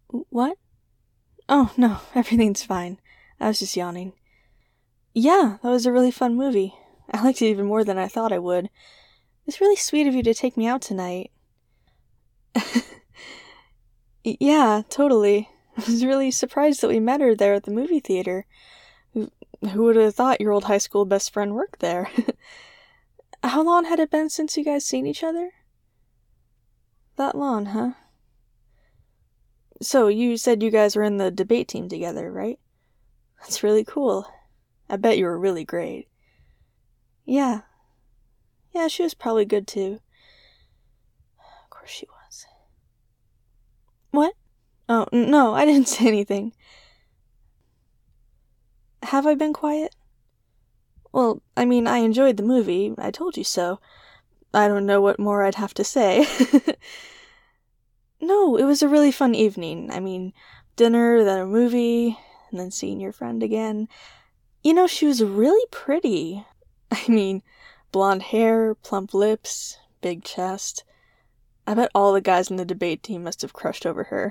What? Oh, no, everything's fine. I was just yawning. Yeah, that was a really fun movie. I liked it even more than I thought I would. It's really sweet of you to take me out tonight. Yeah, totally. I was really surprised that we met her there at the movie theater. Who would have thought your old high school best friend worked there? How long had it been since you guys seen each other? That long, huh? So, you said you guys were in the debate team together, right? That's really cool. I bet you were really great. Yeah. Yeah, she was probably good too. Of course she was. What? Oh, no, I didn't say anything. Have I been quiet? Well, I mean, I enjoyed the movie. I told you so. I don't know what more I'd have to say. No, it was a really fun evening. I mean, dinner, then a movie, and then seeing your friend again. You know, she was really pretty. I mean, blonde hair, plump lips, big chest. I bet all the guys in the debate team must have crushed over her.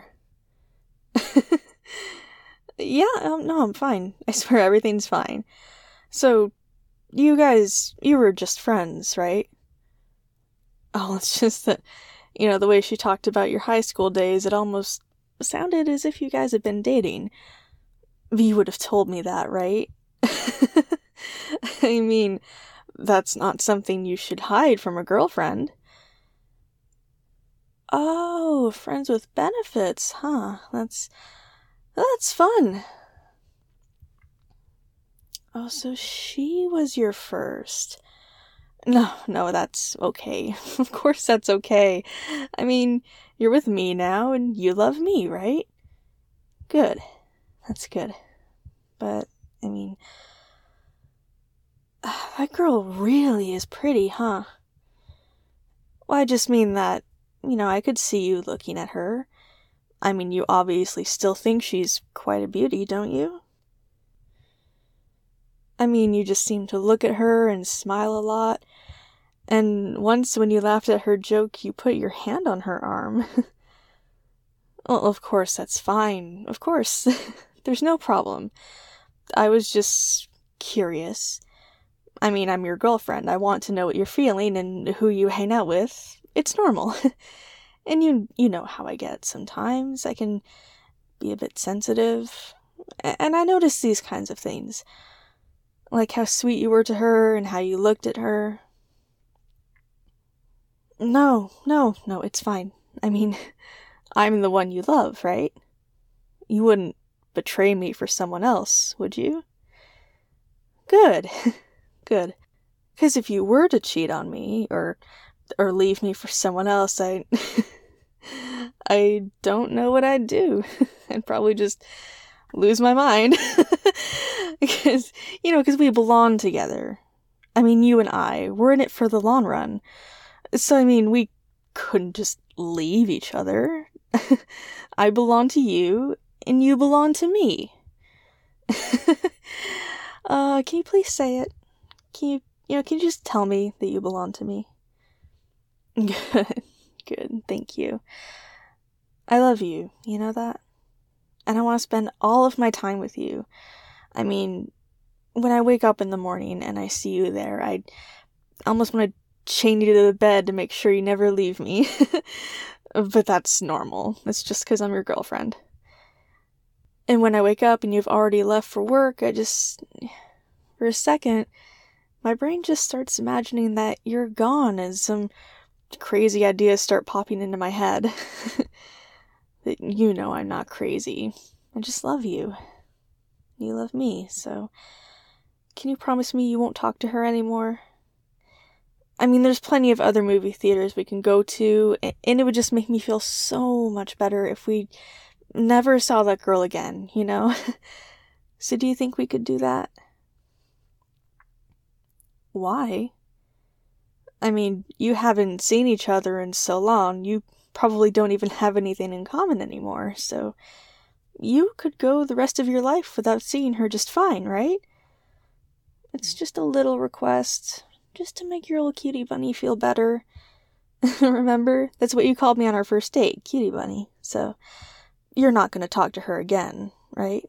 Yeah, no, I'm fine. I swear everything's fine. So, you were just friends, right? Oh, it's just that, the way she talked about your high school days, it almost sounded as if you guys had been dating. You would have told me that, right? I mean, that's not something you should hide from a girlfriend. Oh, friends with benefits, huh? That's fun. Oh, so she was your first. No, that's okay. Of course that's okay. I mean, you're with me now, and you love me, right? Good. That's good. But, I mean, that girl really is pretty, huh? Well, I just mean that, I could see you looking at her. I mean, you obviously still think she's quite a beauty, don't you? I mean, you just seem to look at her and smile a lot. And once when you laughed at her joke, you put your hand on her arm. Well, of course, that's fine. Of course. There's no problem. I was just curious. I mean, I'm your girlfriend. I want to know what you're feeling and who you hang out with. It's normal. And you know how I get sometimes. I can be a bit sensitive. And I notice these kinds of things. Like how sweet you were to her and how you looked at her. No, it's fine. I mean, I'm the one you love, right? You wouldn't betray me for someone else, would you? Good. Good. Because if you were to cheat on me, or leave me for someone else, I don't know what I'd do. I'd probably just lose my mind. Because we belong together. I mean, you and I, we're in it for the long run. So, I mean, we couldn't just leave each other. I belong to you, and you belong to me. Can you please say it? Can you just tell me that you belong to me? Good, thank you. I love you, you know that? And I want to spend all of my time with you. I mean, when I wake up in the morning and I see you there, I almost want to chain you to the bed to make sure you never leave me. But that's normal. It's just because I'm your girlfriend. And when I wake up and you've already left for work, for a second, my brain just starts imagining that you're gone as some crazy ideas start popping into my head. That I'm not crazy. I just love you. You love me, so can you promise me you won't talk to her anymore? I mean, there's plenty of other movie theaters we can go to, and it would just make me feel so much better if we never saw that girl again, So do you think we could do that? Why? I mean, you haven't seen each other in so long, you probably don't even have anything in common anymore, so you could go the rest of your life without seeing her just fine, right? It's just a little request, just to make your little cutie bunny feel better. Remember? That's what you called me on our first date, cutie bunny. So, you're not going to talk to her again, right?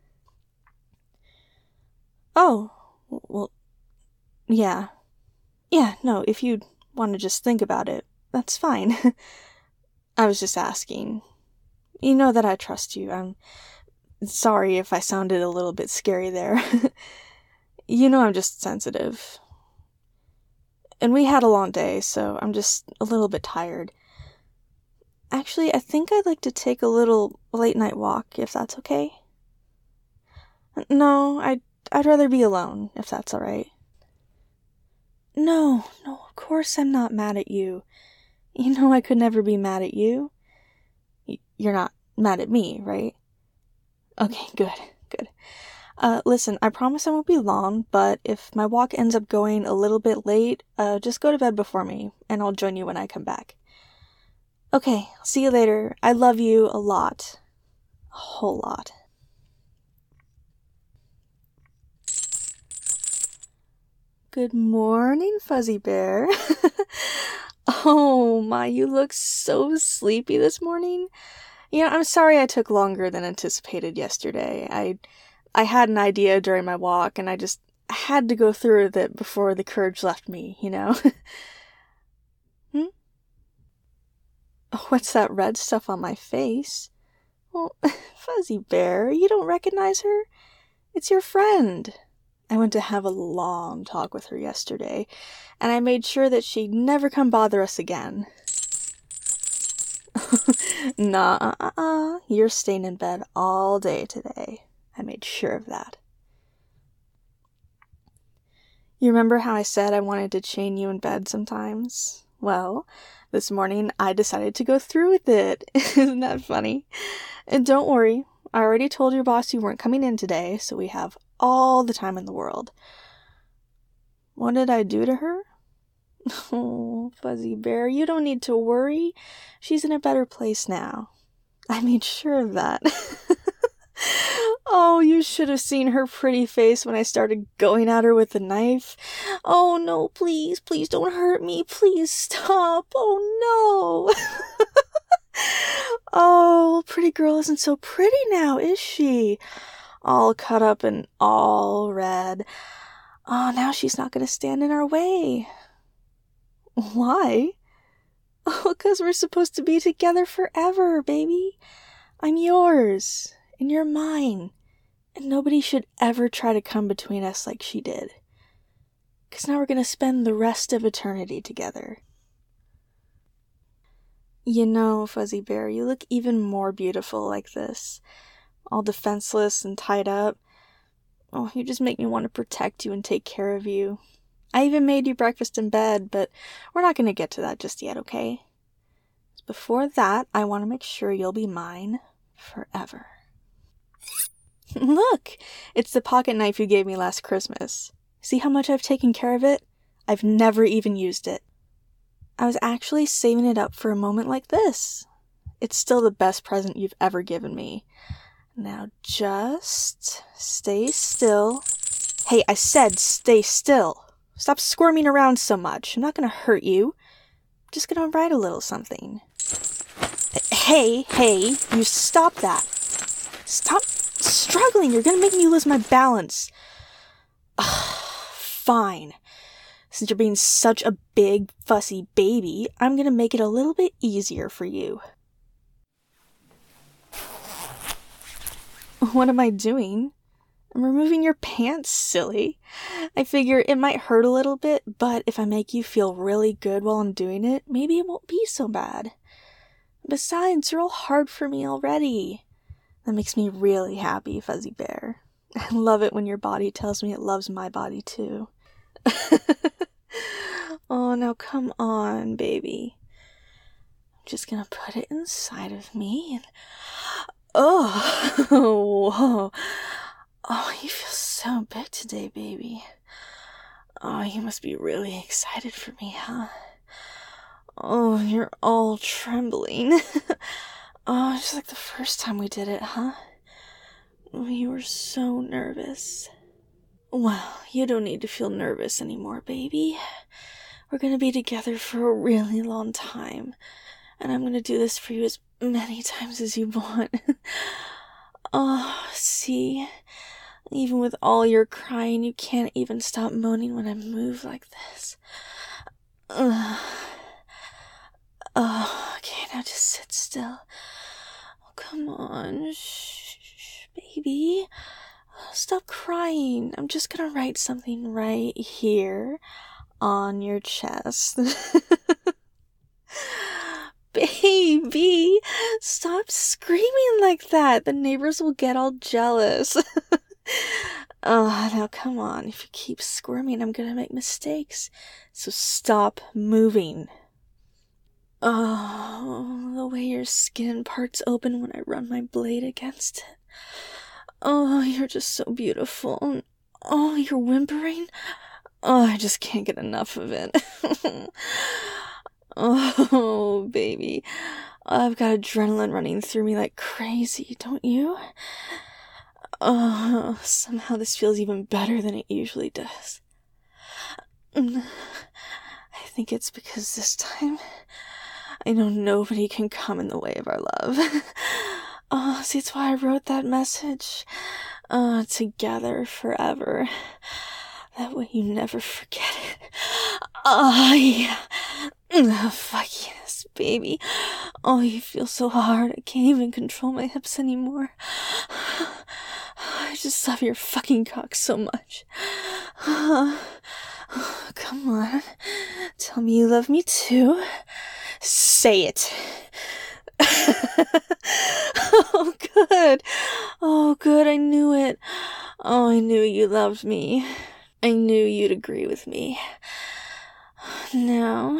Oh, well, yeah. Yeah, no, if you want to just think about it, that's fine. I was just asking. You know that I trust you. I'm sorry if I sounded a little bit scary there. You know I'm just sensitive. And we had a long day, so I'm just a little bit tired. Actually, I think I'd like to take a little late-night walk, if that's okay. No, I'd rather be alone, if that's alright. No, of course I'm not mad at you. You know I could never be mad at you. You're not mad at me, right? Okay, good. Listen, I promise I won't be long, but if my walk ends up going a little bit late, just go to bed before me, and I'll join you when I come back. Okay, see you later. I love you a lot. A whole lot. Good morning, Fuzzy Bear. Oh my, you look so sleepy this morning. I'm sorry I took longer than anticipated yesterday. I had an idea during my walk, and I just had to go through with it before the courage left me, What's that red stuff on my face? Well, Fuzzy Bear, you don't recognize her? It's your friend. I went to have a long talk with her yesterday, and I made sure that she'd never come bother us again. Nah, you're staying in bed all day today. I made sure of that. You remember how I said I wanted to chain you in bed sometimes? Well, this morning I decided to go through with it. Isn't that funny? And don't worry, I already told your boss you weren't coming in today, so we have all the time in the world. What did I do to her? Oh, Fuzzy Bear, you don't need to worry. She's in a better place now. I made sure of that. Oh, you should have seen her pretty face when I started going at her with the knife. Oh no, please don't hurt me. Please stop. Oh no. Oh, pretty girl isn't so pretty now, is she? All cut up and all red. Oh, now she's not going to stand in our way. Why? Oh, 'cause we're supposed to be together forever, baby. I'm yours, and you're mine. And nobody should ever try to come between us like she did. 'Cause now we're going to spend the rest of eternity together. Fuzzy Bear, you look even more beautiful like this. All defenseless and tied up. Oh, you just make me want to protect you and take care of you. I even made you breakfast in bed, but we're not going to get to that just yet, okay? Before that, I want to make sure you'll be mine forever. Look! It's the pocket knife you gave me last Christmas. See how much I've taken care of it? I've never even used it. I was actually saving it up for a moment like this. It's still the best present you've ever given me. Now just stay still. Hey, I said stay still. Stop squirming around so much. I'm not gonna hurt you. I'm just gonna write a little something. Hey, you stop that. Stop struggling. You're gonna make me lose my balance. Fine. Since you're being such a big, fussy baby, I'm gonna make it a little bit easier for you. What am I doing? I'm removing your pants, silly. I figure it might hurt a little bit, but if I make you feel really good while I'm doing it, maybe it won't be so bad. Besides, you're all hard for me already. That makes me really happy, Fuzzy Bear. I love it when your body tells me it loves my body too. Oh, now come on, baby. I'm just gonna put it inside of me and... Oh, whoa. Oh, you feel so big today, baby. Oh, you must be really excited for me, huh? Oh, you're all trembling. Oh, just like the first time we did it, huh? Oh, you were so nervous. Well, you don't need to feel nervous anymore, baby. We're gonna be together for a really long time. And I'm gonna do this for you as many times as you want. Oh, see? Even with all your crying, you can't even stop moaning when I move like this. Oh, okay, now just sit still. Oh, come on. Shh, baby. Stop crying. I'm just gonna write something right here on your chest. Baby, stop screaming like that. The neighbors will get all jealous. Oh, now come on. If you keep squirming, I'm gonna make mistakes. So stop moving. Oh, the way your skin parts open when I run my blade against it. Oh, you're just so beautiful. Oh, you're whimpering? Oh, I just can't get enough of it. Oh, baby. I've got adrenaline running through me like crazy, don't you? Oh, somehow this feels even better than it usually does. I think it's because this time I know nobody can come in the way of our love. Oh, see, it's why I wrote that message. Together forever. That way you never forget it. Oh, yeah. Fuck yes, baby. Oh, you feel so hard. I can't even control my hips anymore. I just love your fucking cock so much. Come on. Tell me you love me too. Say it. Oh, good. Oh, good. I knew it. Oh, I knew you loved me. I knew you'd agree with me. Now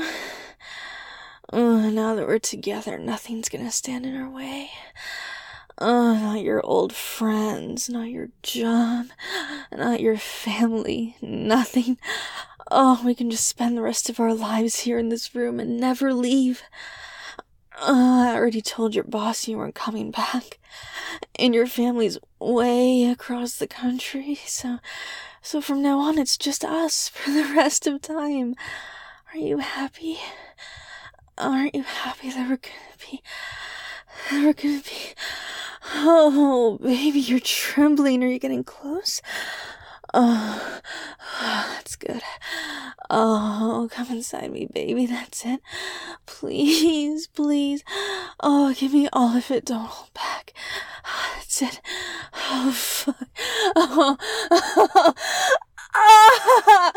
that we're together, nothing's gonna stand in our way. Not your old friends, not your job, not your family, nothing. Oh, we can just spend the rest of our lives here in this room and never leave. I already told your boss you weren't coming back. And your family's way across the country, so from now on it's just us for the rest of time. Are you happy? Aren't you happy that we're gonna be... Oh, baby, you're trembling. Are you getting close? Oh, that's good. Oh, come inside me, baby. That's it. Please, please. Oh, give me all of it. Don't hold back. That's it. Oh, fuck. Oh, oh, oh,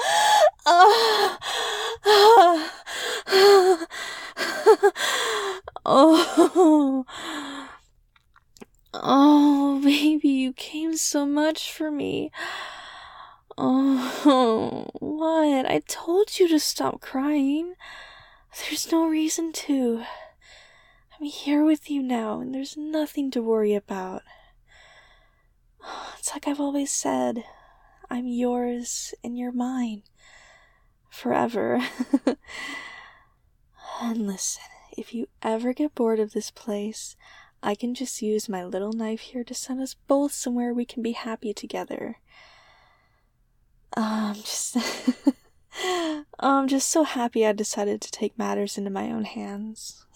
oh, oh, oh, baby, you came so much for me. Oh, what? I told you to stop crying. There's no reason to. I'm here with you now, and there's nothing to worry about. It's like I've always said, I'm yours and you're mine. Forever. And listen, if you ever get bored of this place, I can just use my little knife here to send us both somewhere we can be happy together. I'm just so happy I decided to take matters into my own hands.